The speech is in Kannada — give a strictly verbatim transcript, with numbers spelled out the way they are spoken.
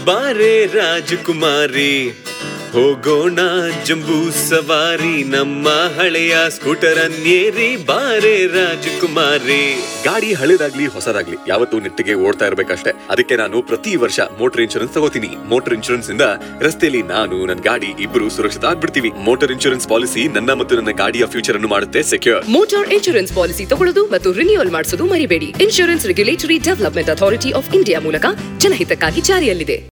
ಬಾರೆ ರಾಜಕುಮಾರಿ ಹೋಗೋಣ ಜಂಬೂ ಸವಾರಿ ನಮ್ಮ ಹಳೆಯ ಸ್ಕೂಟರ್ ಅನ್ನೇರಿ ಬಾರೆ ರಾಜಕುಮಾರಿ. ಗಾಡಿ ಹಳೇದಾಗ್ಲಿ ಹೊಸದಾಗ್ಲಿ ಯಾವತ್ತೂ ನೆಟ್ಟಿಗೆ ಓಡ್ತಾ ಇರ್ಬೇಕಷ್ಟೇ. ಅದಕ್ಕೆ ನಾನು ಪ್ರತಿ ವರ್ಷ ಮೋಟರ್ ಇನ್ಶೂರೆನ್ಸ್ ತಗೋತೀನಿ. ಮೋಟರ್ ಇನ್ಶೂರೆನ್ಸ್ ಇಂದ ರಸ್ತೆಯಲ್ಲಿ ನಾನು ನನ್ನ ಗಾಡಿ ಇಬ್ರು ಸುರಕ್ಷಿತ ಆಗ್ಬಿಡ್ತೀವಿ. ಮೋಟರ್ ಇನ್ಶೂರೆನ್ಸ್ ಪಾಲಿಸಿ ನನ್ನ ಮತ್ತು ನನ್ನ ಗಾಡಿಯ ಫ್ಯೂಚರ್ ಅನ್ನು ಮಾಡುತ್ತೆ ಸೆಕ್ಯೂರ್. ಮೋಟಾರ್ ಇನ್ಶೂರೆನ್ಸ್ ಪಾಲಿಸಿ ತಗೊಳ್ಳೋದು ಮತ್ತು ರಿನ್ಯೂವಲ್ ಮಾಡಿಸೋದು ಮರಿಬೇಡಿ. Insurance regulatory development authority of India ಮೂಲಕ ಜನಹಿತಕ್ಕಾಗಿ ಜಾರಿಯಲ್ಲಿದೆ.